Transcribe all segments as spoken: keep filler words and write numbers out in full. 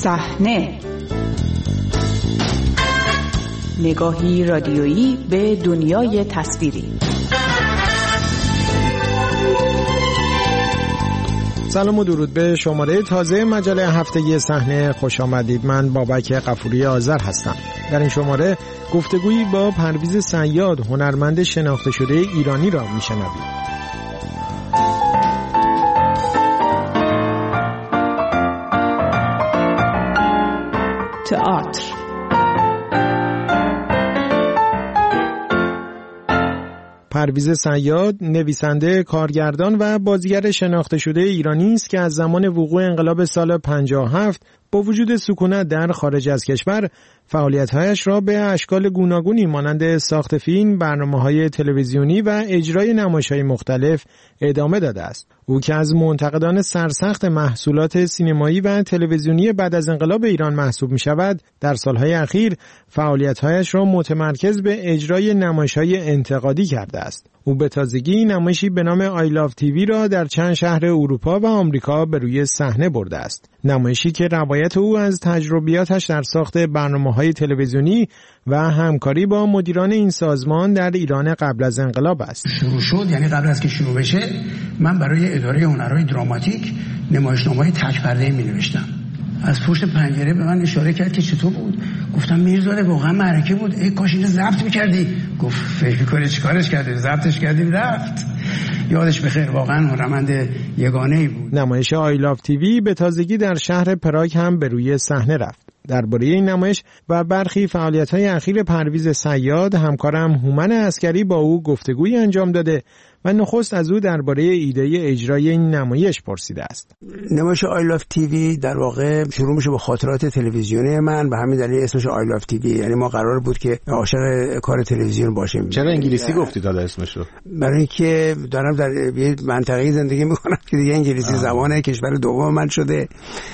صحنه، نگاهی رادیویی به دنیای تصویری. سلام و درود به شماره تازه مجله هفتگی صحنه خوش آمدید. من بابک غفوری آذر هستم. در این شماره گفتگویی با پرویز صیاد، هنرمند شناخته شده ایرانی را میشنوید. تئاتر. پرویز صیاد نویسنده، کارگردان و بازیگر شناخته شده ایرانی است که از زمان وقوع انقلاب سال پنجاه و هفت با وجود سکونت در خارج از کشور فعالیت‌هایش را به اشکال گوناگونی مانند ساخت فیلم، برنامه‌های تلویزیونی و اجرای نمایش‌های مختلف ادامه داده است. او که از منتقدان سرسخت محصولات سینمایی و تلویزیونی بعد از انقلاب ایران محسوب می‌شود، در سال‌های اخیر فعالیت‌هایش را متمرکز به اجرای نمایش‌های انتقادی کرده است. او به تازگی نمایشی به نام آی لاو تیوی را در چند شهر اروپا و آمریکا به روی صحنه برده است. نمایشی که روایت او از تجربیاتش در ساخت برنامه‌های تلویزیونی و همکاری با مدیران این سازمان در ایران قبل از انقلاب است. شروع شد، یعنی قبل از که شروع بشه من برای اداره هنرهای دراماتیک نمایشنامه‌های تک پرده‌ای می‌نوشتم. از پشت پنجره به من اشاره کرد که چطور بود؟ گفتم میرزاده واقعا معرکه بود، ای کاش اینو ضبط می‌کردی. گفت فکر می‌کنی چیکارش کردی؟ ضبطش کردیم رفت. یادش بخیر، واقعا هنرمند یگانه‌ای بود. نمایش آی لاو تیوی به تازگی در شهر پراگ هم به روی صحنه رفت. درباره این نمایش و برخی فعالیت‌های اخیر پرویز صیاد، همکارم هومن عسکری با او گفتگویی انجام داده و نخست از او درباره ایده اجرای این نمایش پرسیده است. نمایش آی لاو تیوی در واقع شروع میشه با خاطرات تلویزیونی من، به همین دلیل اسمش آی لاو تیوی، یعنی ما قرار بود که عاشق کار تلویزیون باشیم. چرا انگلیسی گفتید حالا اسمش رو؟ برای اینکه دارم در یه منطقه‌ای زندگی میکنم که دیگه انگلیسی زبانه کشور دوم من شده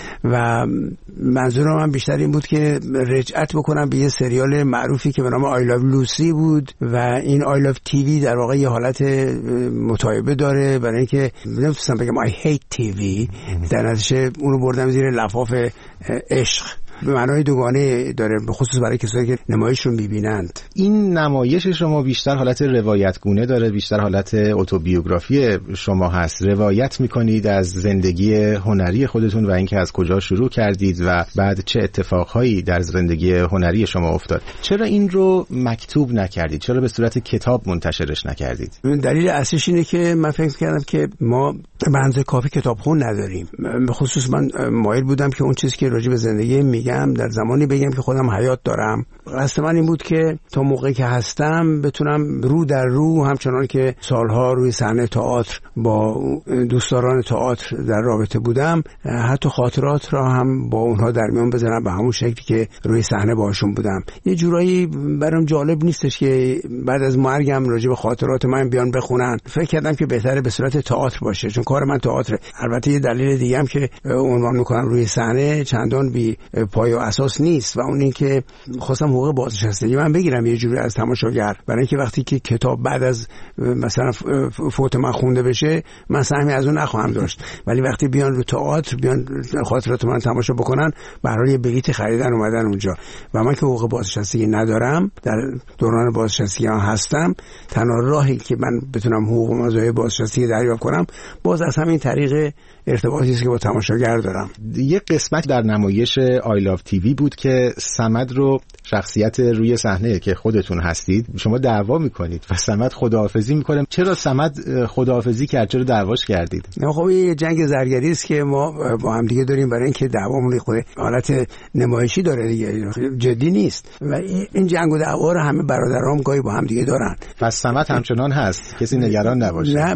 و منظورم من بیشتر این بود که رجعت بکنم به یه سریال معروفی که به نام آی لاو لوسی بود و این آی لاو تیوی در واقع یه حالت متعایبه داره، برای اینکه نمی‌تونستم بگم آی هیت تیوی، در نتیجه اونو بردم زیر لفاف عشق. به معنای دوگانه داره، به خصوص برای کسایی که نمایش رو می‌بینند. این نمایش شما بیشتر حالت روایتگونه داره، بیشتر حالت اتوبیوگرافی شما هست. روایت می‌کنید از زندگی هنری خودتون و اینکه از کجا شروع کردید و بعد چه اتفاقهایی در زندگی هنری شما افتاد. چرا این رو مکتوب نکردید؟ چرا به صورت کتاب منتشرش نکردید؟ دلیل اصلیش اینه که من فکر کردم که ما به اندازه کافی کتابخون نداریم. به خصوص من مایل بودم که اون چیزی که راجع به زندگی میگم در زمانی بگم که خودم حیات دارم. قصد من این بود که تا موقعی که هستم بتونم رو در رو، همچنان که سالها روی صحنه تئاتر با دوستداران تئاتر در رابطه بودم، حتی خاطرات را هم با اونها در میان بذارم به همون شکلی که روی صحنه باشون بودم. یه جورایی برام جالب نیستش که بعد از مرگم راجع به خاطرات من بیان بخونن. فکر کردم که بهتره به صورت تئاتر باشه، چون کار من تئاتر. البته یه دلیل دیگه هم که عنوان میکنم روی صحنه چندان بی پای و اساس نیست و اون این که خواستم حقوق بازنشستگی من بگیرم یه جوری از تماشاگر، برای اینکه وقتی که کتاب بعد از مثلا فوت من خونده بشه من سهمی از اون نخواهم داشت، ولی وقتی بیان رو تئاتر بیان خاطرات من تماشا بکنن، به هر حال یه بلیط خریدن اومدن اونجا و من که حقوق بازنشستگی ندارم، در دوران بازنشستگی هستم، تنها راهی که من بتونم حقوق مزایای بازنشستگی دریافت کنم باز از همین طریق ارتباطی است که با تماشاگر دارم. یه قسمت در نمایش آی لاو تیوی بود که صمد رو، شخصیت روی صحنه که خودتون هستید، شما دعوا میکنید و صمد خداحافظی میکنه. چرا صمد خداحافظی کرد؟ چرا دعواش کردید؟ نه خب یه جنگ زرگری است که ما با هم دیگه داریم، برای اینکه دعوامون خود حالت نمایشی داره دیگه، جدی نیست و این جنگ و دعوا رو همه برادرام گاهی با هم دیگه دارن. پس صمد همچنان هست، کسی نگران نباشه. نه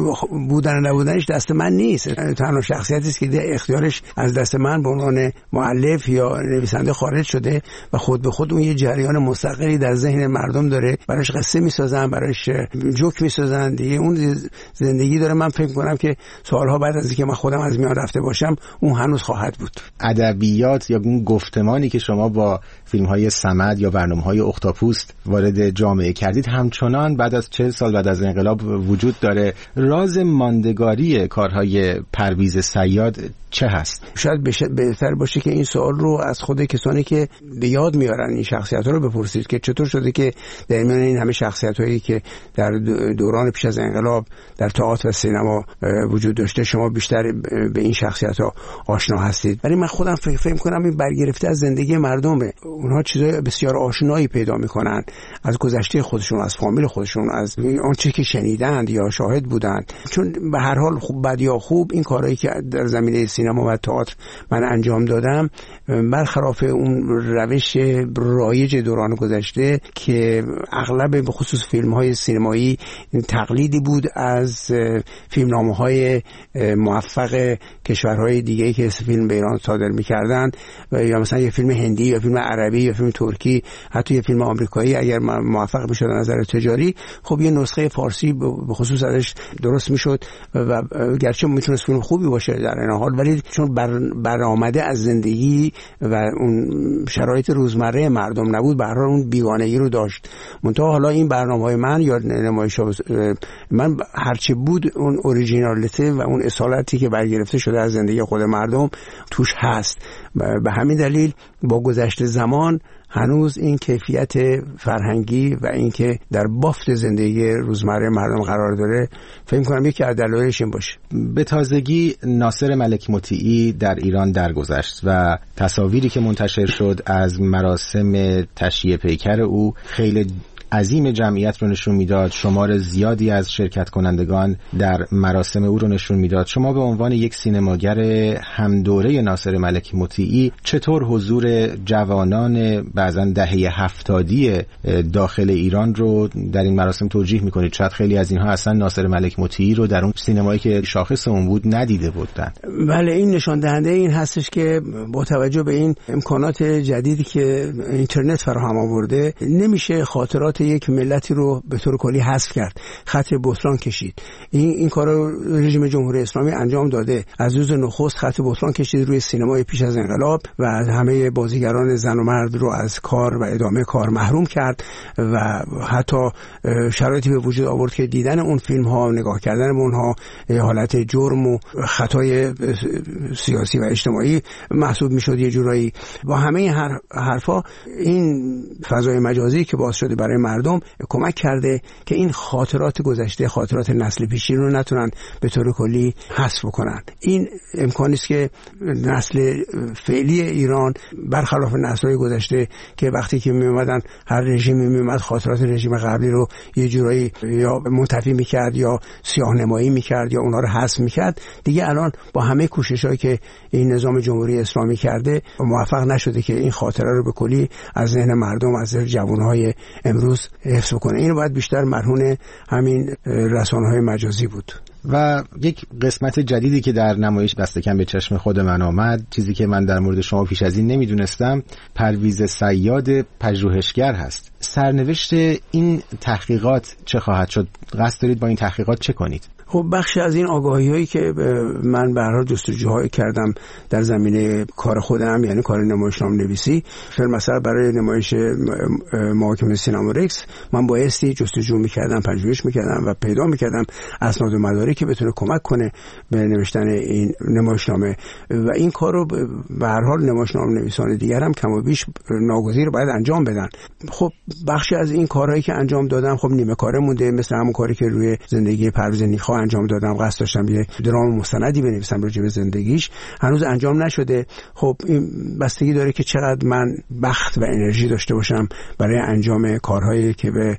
بودن نبودنش دست من نیست، تنها شخصیتی است که اختیارش از دست من به عنوان مؤلف یا نویسنده خارج شده و خود به خود اون یه جریان مستقلی در ذهن مردم داره، براش قصه میسازن، براش جوک میسازن دیگه، اون زندگی داره. من فکر می‌کنم که سالها بعد از اینکه من خودم از میان رفته باشم اون هنوز خواهد بود. ادبیات یا اون گفتمانی که شما با فیلم‌های صمد یا برنامه‌های اختاپوست وارد جامعه کردید همچنان بعد از چهل سال بعد از انقلاب وجود داره. راز ماندگاری کارهای پرویز صیاد چه هست؟ شاید بهتر باشه که این سوال رو از خود کسانی که به یاد میارن این شخصیت‌ها رو بپرسید که چطور شده که در میان این همه شخصیت‌هایی که در دوران پیش از انقلاب در تئاتر و سینما وجود داشته شما بیشتر به این شخصیت‌ها آشنا هستید. ولی من خودم فکر فکر می‌کنم این برگرفته از زندگی مردمه. اونها چیزای بسیار آشنایی پیدا می‌کنن از گذشته خودشون، از فامیل خودشون، از آنچه که شنیدند یا شاهد بودند. چون به هر حال خوب بد یا خوب این کارهایی که در زمینه سینما و تئاتر من انجام دادم برخلاف اون روش رایج دوران گذشته که اغلب به خصوص فیلم‌های سینمایی تقلیدی بود از فیلمنامه‌های موفق کشورهای دیگه‌ای که فیلم به ایران صادر می‌کردند، یا مثلا یه فیلم هندی یا فیلم عربی یا فیلم ترکی، حتی یه فیلم آمریکایی اگر موفق می‌شد از نظر تجاری، خب یه نسخه فارسی به خصوص ازش درست می‌شد و گرچه میتونست فیلم خوبی باشه در این حال، ولی چون بر برآمده از زندگی و اون شرایط روزمره مردم نبود، به هر حال اون بیگانگی رو داشت. منتها حالا این برنامه‌های من یا نمایش‌ها من هرچی بود اون اوریجینالیته و اون اصالتی که برگرفته شده از زندگی خود مردم توش هست. به همین دلیل با گذشت زمان هنوز این کیفیت فرهنگی و این که در بافت زندگی روزمره مردم قرار داره، فکر می‌کنم یکی از دلایلش این باشه. به تازگی ناصر ملک مطیعی در ایران درگذشت و تصاویری که منتشر شد از مراسم تشییع پیکر او خیلی عظیم جمعیت رو نشون میداد، شمار زیادی از شرکت کنندگان در مراسم او رو نشون میداد. شما به عنوان یک سینماگر همدوره ناصر ملک مطیعی چطور حضور جوانان بعضا دهه هفتادی داخل ایران رو در این مراسم توجیه میکنید؟ شاید خیلی از اینها اصلا ناصر ملک مطیعی رو در اون سینمایی که شاخص اون بود ندیده بودن. بله، این نشان دهنده این هستش که با توجه به این امکانات جدیدی که اینترنت فراهم آورده نمیشه خاطرات یک ملتی رو به طور کلی حذف کرد، خط بطلان کشید. این این کارو رژیم جمهوری اسلامی انجام داده. از روز نخست خط بطلان کشید روی سینمای پیش از انقلاب و همه بازیگران زن و مرد رو از کار و ادامه کار محروم کرد و حتی شرایطی به وجود آورد که دیدن اون فیلم ها، نگاه کردن به اونها حالت جرم و خطای سیاسی و اجتماعی محسوب میشد. یه جورایی با همه هر حرفا این فضای مجازی که باعث شده برای مردم کمک کرده که این خاطرات گذشته، خاطرات نسل پیشین رو نتونن به طور کلی حذف کنن. این امکانی است که نسل فعلی ایران برخلاف نسل‌های گذشته که وقتی که میومدن هر رژیمی میومد خاطرات رژیم قبلی رو یه جورایی یا منتفی میکرد یا سیاه‌نمایی میکرد یا اونها رو حذف میکرد، دیگه الان با همه کوشش‌هایی که این نظام جمهوری اسلامی کرده موفق نشده که این خاطره رو به کلی از ذهن مردم، از ذهن جوان‌های امروز حفظ کنه. اینو باید بیشتر مرهون همین رسانه‌های مجازی بود. و یک قسمت جدیدی که در نمایش دست کم به چشم خود من آمد، چیزی که من در مورد شما پیش از این نمیدونستم، پرویز صیاد پژوهشگر هست. سرنوشت این تحقیقات چه خواهد شد؟ قصد دارید با این تحقیقات چه کنید؟ خب بخش از این آگاهی‌هایی که من به هر حال جستجوهای کردم در زمینه کار خودم، یعنی کار نمایشنامه نویسی، مثلا برای نمایش محاکمه سینما رکس من بایستی جستجو می‌کردم، پژوهش می‌کردم و پیدا می‌کردم اسناد و مدارکی که بتونه کمک کنه به نوشتن این نمایشنامه و این کارو به هر حال نمایشنامه نویسان دیگر هم کم و بیش ناگزیر باید انجام بدن. خب بخشی از این کارهایی که انجام دادم خب نیمه کاره مونده، مثل همون کاری که روی زندگی پرویز نیکخواه انجام دادم. قصد داشتم یه درام مستندی بنویسم راجع به زندگیش، هنوز انجام نشده. خب این بستگی داره که چقدر من بخت و انرژی داشته باشم برای انجام کارهایی که به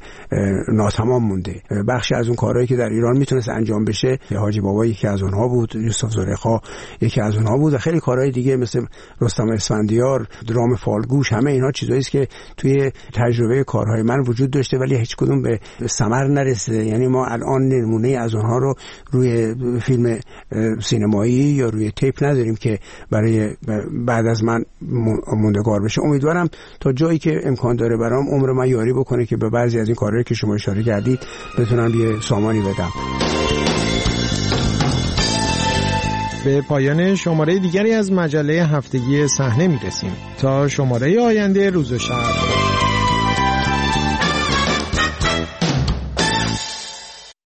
ناتمام مونده. بخشی از اون کارهایی که در ایران میتونست انجام بشه، حاجی بابا یکی از اونها بود، یوسف زلیخا یکی از اونها بود و خیلی کارهای دیگه مثل رستم اسفندیار، درام فالگوش، همه اینها چیزایی است که توی تجربه کارهای من وجود داشته ولی هیچ کدوم به ثمر نرسیده. یعنی ما الان نمونه از اونها رو روی فیلم سینمایی یا روی تیپ نداریم که برای بعد از من موندگار بشه. امیدوارم تا جایی که امکان داره برام عمر من یاری بکنه که به بعضی از این کارهایی که شما اشاره کردید بتونم یه سامانی بدم. به پایان شماره دیگری از مجله هفتگی صحنه میرسیم. تا شماره آینده، روز و شب.